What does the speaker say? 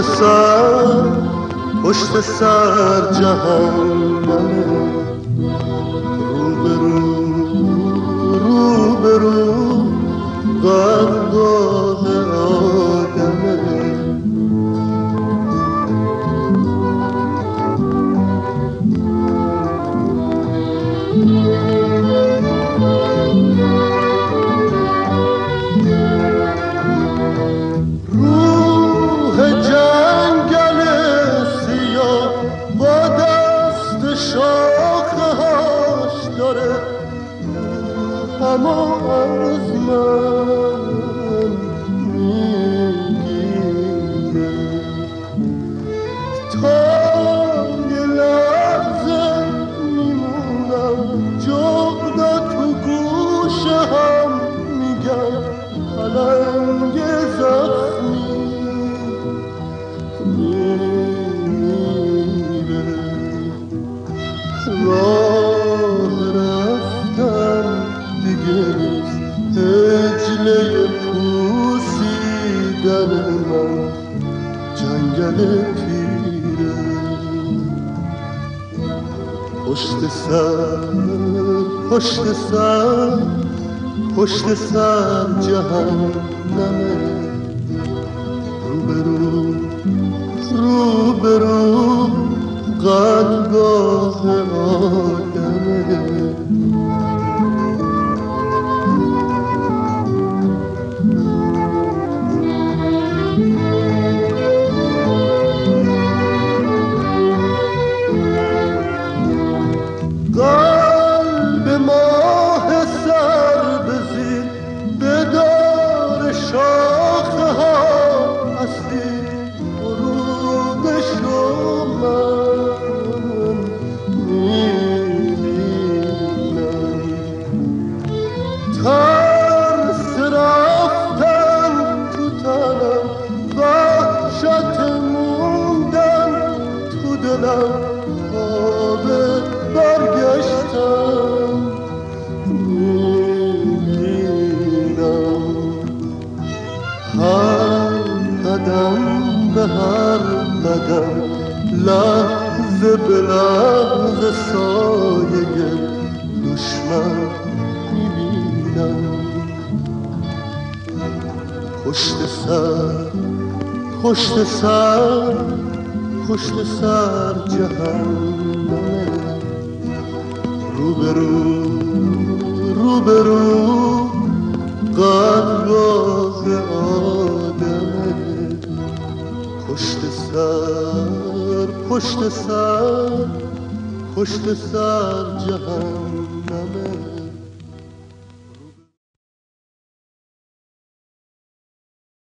پشت سر جهنمه، روبرو قدگاه آدمه. روح جنگل سیاه با دست شاخه‌هاش داره اما از من میگیره. تا یه لحظه میمونم جغدا تو گوشه هم میگم پلنگ زخمی میره. راه رفتن دیگه نیست، هجله پوسیدن من جنگل پیره. پشت سر جهنمه، روبرو قدگاه آدمه. قلب ماه سر بزیر بدار شاخه ها اصلی غروبشو من میبینم. ترس رفتن تو تنم، وحشت موندن تو دلم، خواب برگشتم میبینم. هر قدم به هر قدم، لحظه به لحظه سایه دشمن میبینم. پشت سر جهنمه، روبرو قدگاه آدمه. پشت سر جهنمه.